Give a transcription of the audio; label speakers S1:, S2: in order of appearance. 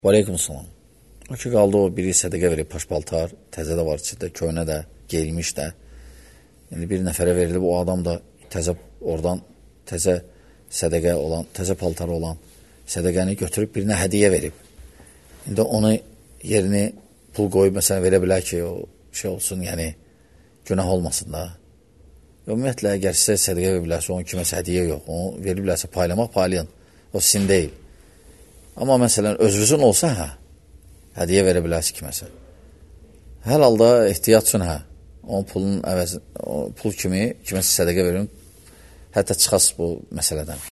S1: Aleyküm salam. O ki qaldı o biri sədəqə verib paşpaltar, təzə də var içində, köynə də, geyilmiş də. Yəni bir nəfərə verilib, o adam da təzə oradan təzə sədəqə olan, təzə paltarı olan sədəqəni götürüb birinə hədiyyə verib. İndi onu yerini pul qoyub məsələn verə bilər ki, o şey olsun, yəni günah olmasın da. Ümumiyyətlə, əgər sizə sədəqə verə bilərsə, onun kiməsə hədiyyə yox. Onu verə bilərsə paylamaq paylayın. O sizin deyil. Amma məsələn, özünüzün olsa, hədiyyə verə bilərsə kiməsə. Hər halda ehtiyat üçün, onun pulun əvəzi, pul kimi kiməsə sədəqə verin, hətta çıxasız bu məsələdən.